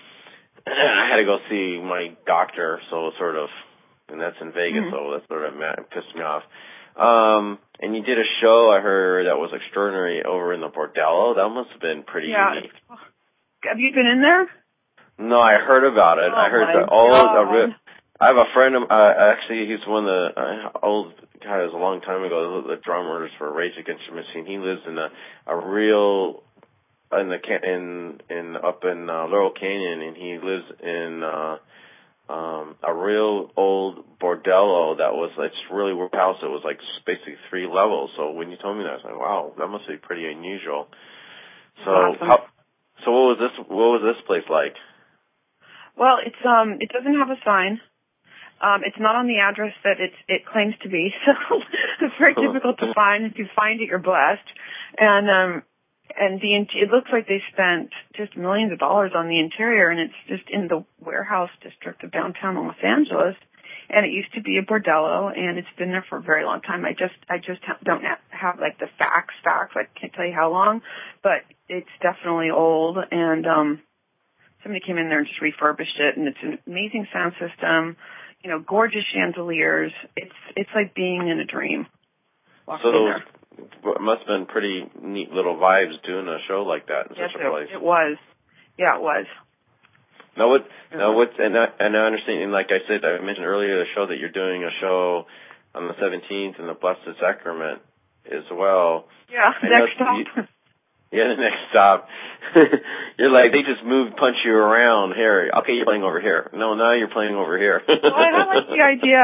I had to go see my doctor, so sort of, and that's in Vegas, mm-hmm. so that sort of pissed me off. Um, and you did a show I heard that was extraordinary over in the Bordello. That must have been pretty yeah. unique. Have you been in there? No, I heard about it. Oh I heard my that all God. the. I have a friend. Uh, actually, he's one of the uh, old guy. It was a long time ago. The drummers for Rage Against the Machine. He lives in a a real in the in in up in uh, Laurel Canyon, and he lives in uh, um, a real old bordello that was it's really weird house. It was like basically three levels. So when you told me that, I was like, wow, that must be pretty unusual. So awesome. how, so what was this? What was this place like? Well, it's um, it doesn't have a sign. Um, it's not on the address that it's, it claims to be, so it's very difficult to find. If you find it, you're blessed. And um, and the it looks like they spent just millions of dollars on the interior, and it's just in the warehouse district of downtown Los Angeles. And it used to be a bordello, and it's been there for a very long time. I just I just don't have like the facts facts. I can't tell you how long, but it's definitely old. And um, somebody came in there and just refurbished it, and it's an amazing sound system. You know, gorgeous chandeliers. It's it's like being in a dream. So those it must have been pretty neat little vibes doing a show like that in yes, such a place. It, it was. Yeah, it was. Now what? Now what? And I, and I understand. And like I said, I mentioned earlier the show that you're doing a show on the seventeenth in the Blessed Sacrament as well. Yeah, I next stop. You, yeah, the next stop. You're like, they just move, punch you around. Here, okay, you're playing over here. No, now you're playing over here. Well, I like the idea.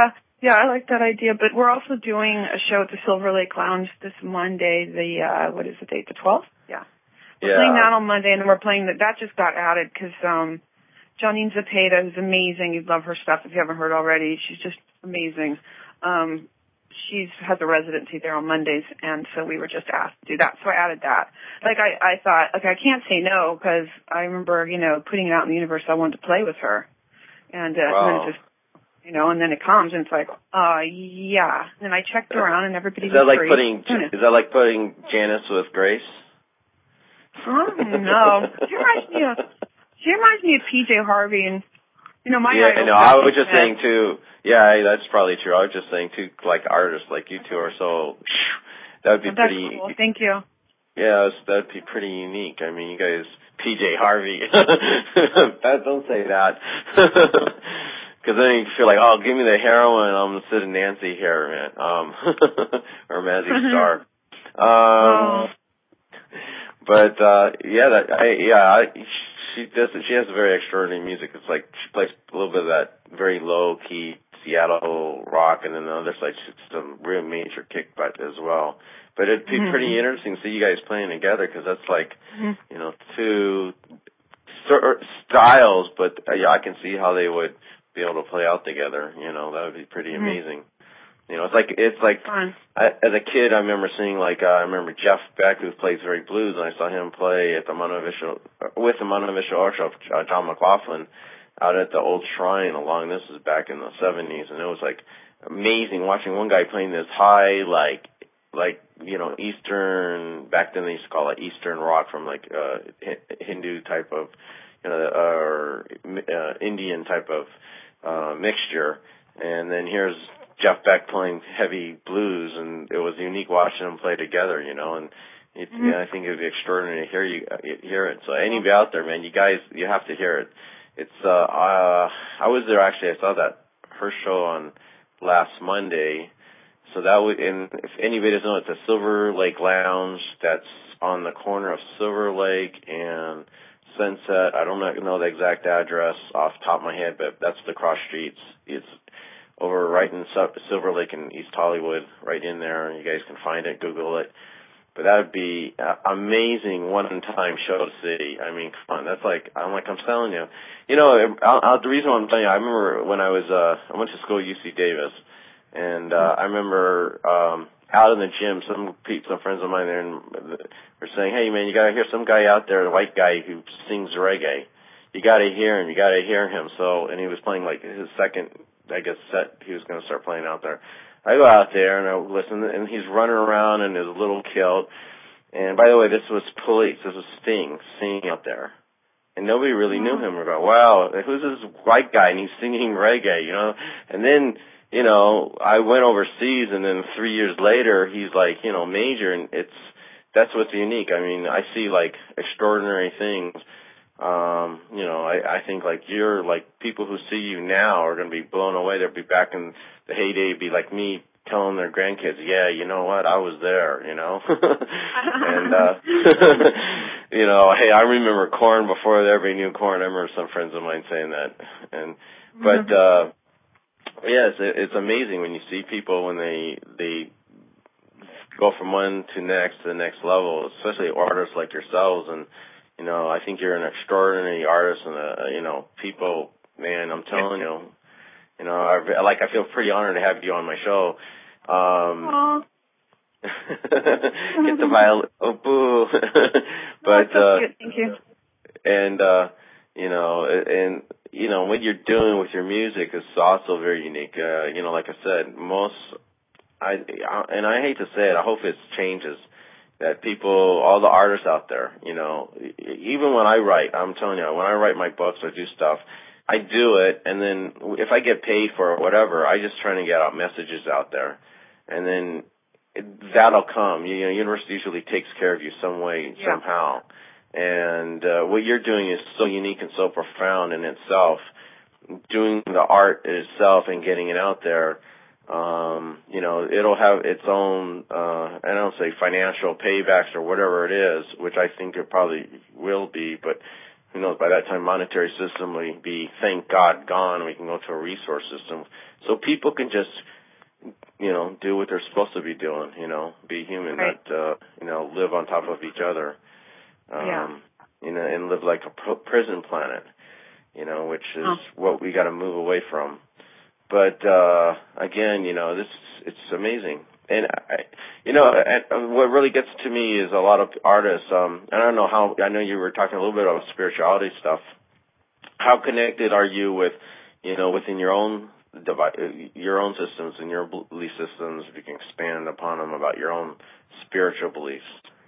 Yeah, I like that idea, but we're also doing a show at the Silver Lake Lounge this Monday, the, uh, what is the date, the twelfth? Yeah. We're yeah. playing that on Monday, and then we're playing, that, that just got added because um, Johnine Zepeda is amazing. You'd love her stuff if you haven't heard already. She's just amazing. Um, she's has a residency there on Mondays, and so we were just asked to do that, so I added that. Like, I, I thought, okay, I can't say no because I remember, you know, putting it out in the universe, I wanted to play with her. And, uh, wow. and then it just, you know, and then it comes, and it's like, uh, yeah. And then I checked around, and everybody is that was like free. putting Is that like putting Janice with Grace? Oh, no. She reminds me of, she reminds me of P J Harvey, and, you know, my yeah, idol. no, I was just saying, too, yeah, that's probably true. I was just saying, too, like artists like you two are so, that would be oh, that's pretty. Cool. Thank you. Yeah, that would be pretty unique. I mean, you guys, P J Harvey, that, don't say that. Because then you feel like, oh, give me the heroin, I'm going to sit in Nancy here, man. Um, or Mazzy Star. Um, oh. But, uh, yeah, that, I, yeah, I, she does, she has very extraordinary music. It's like, she plays a little bit of that very low-key Seattle rock, and then the other side, she's some real major kick butt as well. But it'd be mm-hmm. pretty interesting to see you guys playing together, because that's like, mm-hmm. you know, two styles, but uh, yeah, I can see how they would be able to play out together. You know, that would be pretty mm-hmm. amazing. You know, it's like it's like I, as a kid, I remember seeing like uh, I remember Jeff Beck, who plays very blues, and I saw him play at the Monovishal with the Monovishal Orchestra, uh, John McLaughlin, out at the old shrine along. This was back in the seventies, and it was like amazing watching one guy playing this high like like you know Eastern, back then they used to call it Eastern rock, from like uh Hindu type of you know or uh, Indian type of uh mixture, and then here's Jeff Beck playing heavy blues, and it was unique watching them play together, you know, and it, mm-hmm. yeah, I think it would be extraordinary to hear you uh, hear it. So anybody out there, man, you guys, you have to hear it. It's uh, uh I was there actually. I saw that her show on last Monday. So that would, and if anybody doesn't know, it's the Silver Lake Lounge. That's on the corner of Silver Lake and Sunset. I don't know the exact address off the top of my head, but that's the cross streets. It's over right in Silver Lake in East Hollywood, right in there. You guys can find it, Google it. But that would be an amazing one-time show to see. I mean, come on, that's like, I'm like, I'm telling you. You know, I'll, I'll, the reason why I'm telling you, I remember when I was, uh, I went to school at U C Davis, and uh, I remember um, out in the gym, some people, some friends of mine there, and were saying, hey, man, you got to hear some guy out there, a white guy who sings reggae. You got to hear him. You got to hear him. So, and he was playing like his second, I guess, set he was going to start playing out there. I go out there and I listen, and he's running around in his little kilt. And by the way, this was Police. This was Sting singing out there. And nobody really knew him. We're going, wow, who's this white guy? And he's singing reggae, you know? And then, you know, I went overseas, and then three years later, he's like, you know, major. And it's, that's what's unique. I mean, I see like extraordinary things. Um, you know, I, I think like you're like people who see you now are going to be blown away. They'll be back in the heyday, be like me telling their grandkids, yeah, you know what, I was there, you know. and, uh, you know, hey, I remember Korn before everybody knew Korn. I remember some friends of mine saying that. And, but, uh, yeah, it's, it's amazing when you see people when they, they go from one to next to the next level, especially artists like yourselves. And, you know, I think you're an extraordinary artist, and, uh, you know, people, man, I'm telling you, you know, I, like, I feel pretty honored to have you on my show. Um, get the violin, oh, boo. But, oh, uh, good. Thank you. And, uh, you know, and, you know, what you're doing with your music is also very unique. Uh, you know, like I said, most, I, and I hate to say it, I hope it changes. That people, all the artists out there, you know, even when I write, I'm telling you, when I write my books or do stuff, I do it, and then if I get paid for it or whatever, I just try to get out messages out there, and then it, that'll come. You know, university usually takes care of you some way, yeah. somehow, and uh, what you're doing is so unique and so profound in itself. Doing the art itself and getting it out there. Um, you know, it'll have its own, uh, I don't say financial paybacks or whatever it is, which I think it probably will be, but who knows, by that time monetary system will be, thank God, gone, and we can go to a resource system. So people can just you know, do what they're supposed to be doing, you know, be human, right. not, uh, you know, live on top of each other, um, yeah. you know, and live like a pro- prison planet, you know, which is oh. what we got to move away from. But, uh, again, you know, this, it's amazing. And, I, you know, and what really gets to me is a lot of artists, um, I don't know how, I know you were talking a little bit about spirituality stuff. How connected are you with, you know, within your own your own systems and your belief systems, if you can expand upon them about your own spiritual beliefs?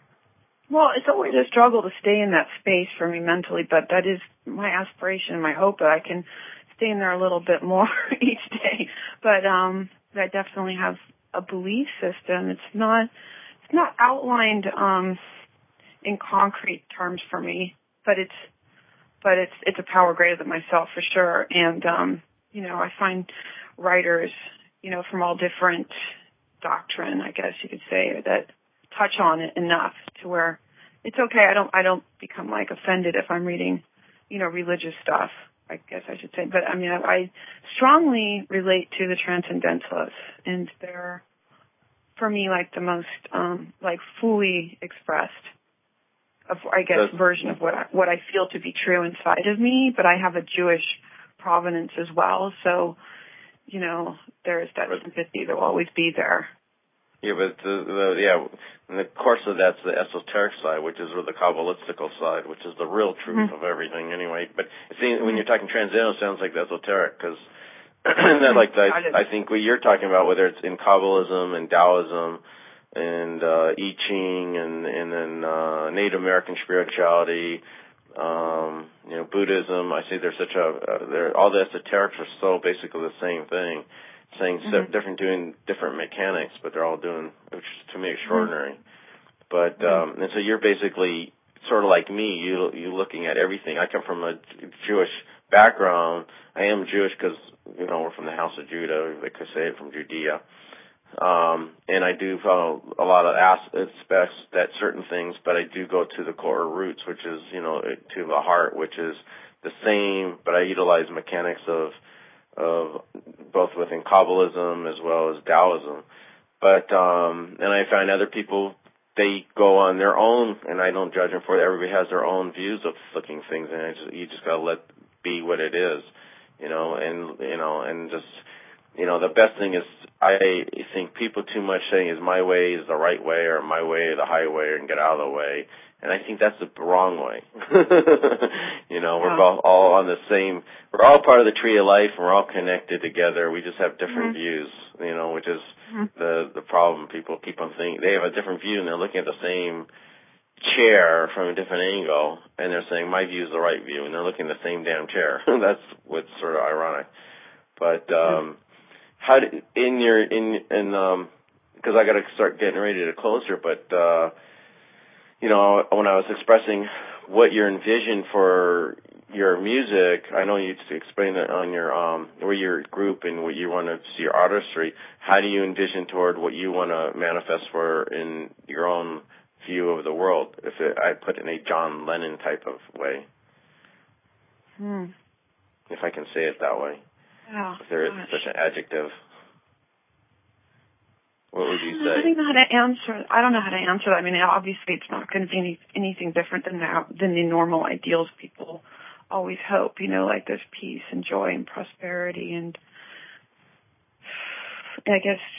Well, it's always a struggle to stay in that space for me mentally, but that is my aspiration, my hope that I can stay in there a little bit more each day. But um, I definitely have a belief system. It's not it's not outlined um, in concrete terms for me, but it's but it's it's a power greater than myself for sure. And um, you know, I find writers, you know, from all different doctrine, I guess you could say, that touch on it enough to where it's okay. I don't I don't become like offended if I'm reading, you know, religious stuff, I guess I should say. But I mean, I, I strongly relate to the transcendentalists, and they're, for me, like the most um, like fully expressed of, I guess, That's, version of what I, what I feel to be true inside of me. But I have a Jewish provenance as well, so you know, there's that sympathy that will always be there. Yeah, but the, the yeah, and of course of that's the esoteric side, which is the Kabbalistical side, which is the real truth Mm-hmm. of everything. Anyway, but it seems, when you're talking transcendental, it sounds like the esoteric, because that like the, I think what you're talking about, whether it's in Kabbalism and Taoism and uh, I Ching and and then uh, Native American spirituality, um, you know, Buddhism. I say there's such a uh, they're, all the esoterics are so basically the same thing. Saying mm-hmm. different, doing different mechanics, but they're all doing, which is to me extraordinary. Mm-hmm. But um, and so you're basically sort of like me. You you looking at everything. I come from a Jewish background. I am Jewish because you know we're from the house of Judah. They could say it from Judea. Um, and I do follow a lot of aspects that certain things, but I do go to the core roots, which is you know to the heart, which is the same. But I utilize mechanics of of both within Kabbalism as well as Taoism. But, um, and I find other people, they go on their own, and I don't judge them for it. Everybody has their own views of looking things, and I just, you just gotta let be what it is, you know, and, you know, and just, you know, the best thing is, I think people too much saying is my way is the right way, or my way is the highway, and get out of the way. And I think that's the wrong way. you know, we're all, all on the same, we're all part of the tree of life, and we're all connected together. We just have different mm-hmm. views, you know, which is mm-hmm. the the problem. People keep on thinking, they have a different view, and they're looking at the same chair from a different angle, and they're saying, my view is the right view, and they're looking at the same damn chair. That's what's sort of ironic. But, um, how do, in your, in, in, um, because I got to start getting ready to close here, but, uh, you know, when I was expressing what your envision for your music, I know you explained that on your, um, where your group and what you want to see your artistry. How do you envision toward what you want to manifest for in your own view of the world? If it, I put it in a John Lennon type of way, hmm. if I can say it that way, oh, if there is gosh. such an adjective. What would you say? I don't know how to answer. I don't know how to answer that. I mean, obviously, it's not going to be any, anything different than that, than the normal ideals people always hope. You know, like there's peace and joy and prosperity, and, and I guess,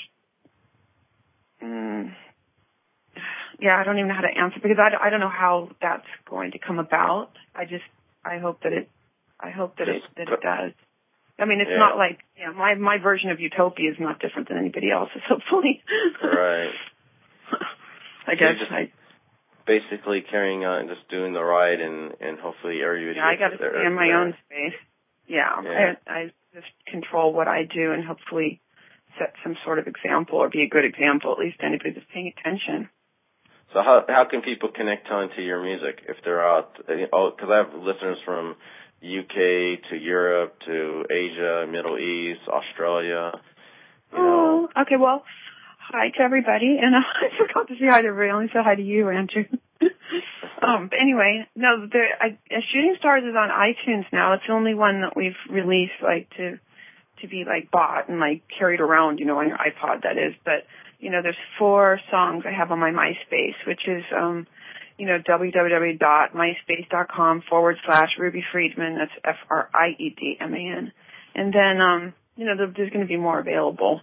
mm, yeah, I don't even know how to answer because I, I don't know how that's going to come about. I just I hope that it I hope that it that it does. I mean, it's yeah. not like, you know, my, my version of utopia is not different than anybody else's, hopefully. Right. I guess. So I, basically carrying on, just doing the right, and, and hopefully everybody Yeah, I got to stay in my there. own space. Yeah. yeah. I, I just control what I do and hopefully set some sort of example or be a good example, at least to anybody that's paying attention. So how how can people connect on to your music if they're out? Because I have listeners from U K to Europe to Asia, Middle East, Australia. You know. Oh, okay. Well, hi to everybody, and uh, I forgot to say hi to everybody. I only said hi to you, Andrew. um, but anyway, no, the I, uh, Shooting Stars is on iTunes now. It's the only one that we've released, like to to be like bought and like carried around, you know, on your iPod, that is. But, you know, there's four songs I have on my MySpace, which is, um, you know, www.myspace.com forward slash Ruby Friedman. That's F R I E D M A N. And then, um, you know, there, there's going to be more available.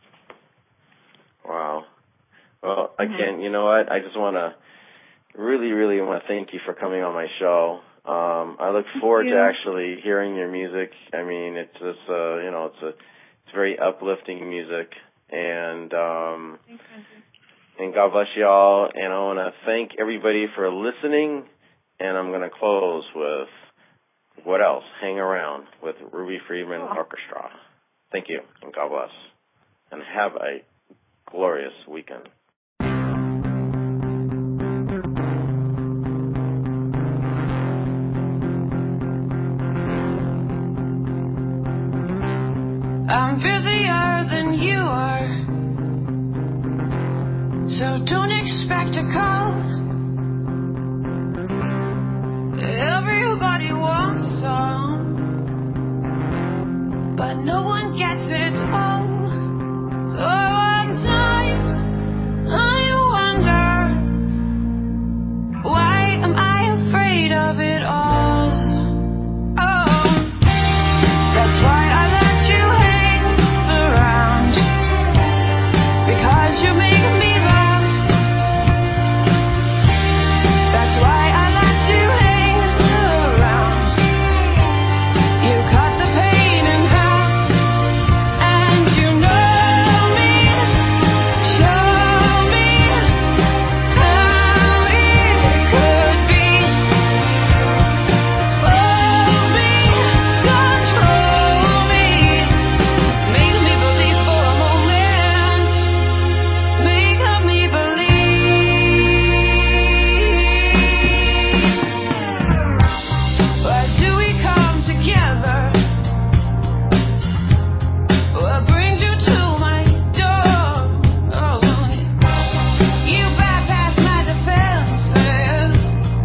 Wow. Well, I mm-hmm. can't, you know what? I just want to really, really want to thank you for coming on my show. Um, I look forward to actually hearing your music. I mean, it's just, uh, you know, it's a, it's very uplifting music. And, um, and God bless you all. And I want to thank everybody for listening. And I'm going to close with what else? Hang Around with Ruby Friedman oh. Orchestra. Thank you, and God bless. And have a glorious weekend. I'm busier than you are, so don't expect a call. Everybody wants some, but no one gets it all. So sometimes I wonder, why am I afraid of it all? Oh, that's why I let you hang around, because you make me laugh. That's why I let you hang around. You cut the pain in half, and you know me, show me how it could be. Hold me, control me, make me believe for a moment, make me believe. Why do we come together? What brings you to my door? Oh, you bypass my defenses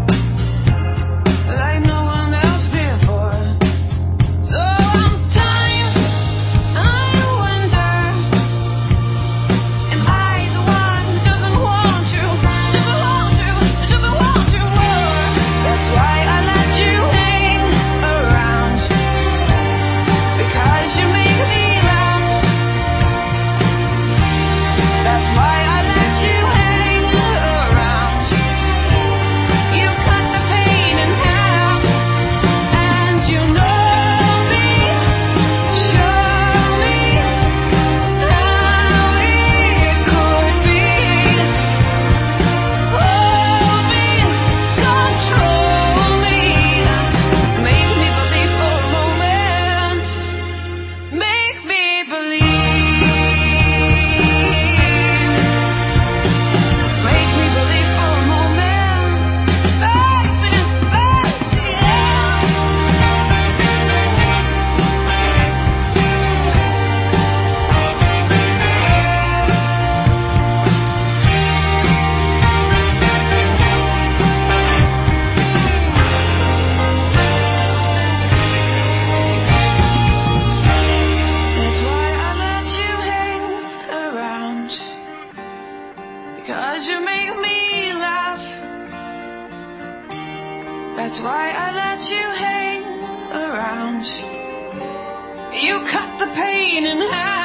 like no one else before. Sometimes I wonder, am I the one who doesn't want you, doesn't want you, doesn't want you more? That's why I let you hang around, because you make me laugh. That's why I let you hang around. You cut the pain in half, and you know me, show me how it could be. Hold me, control me, make me believe for a moment, make me believe, make me believe for a moment, baby, baby, yeah. That's why I let you hang around, because you make me laugh. That's why I let you hang around. You cut the pain in half.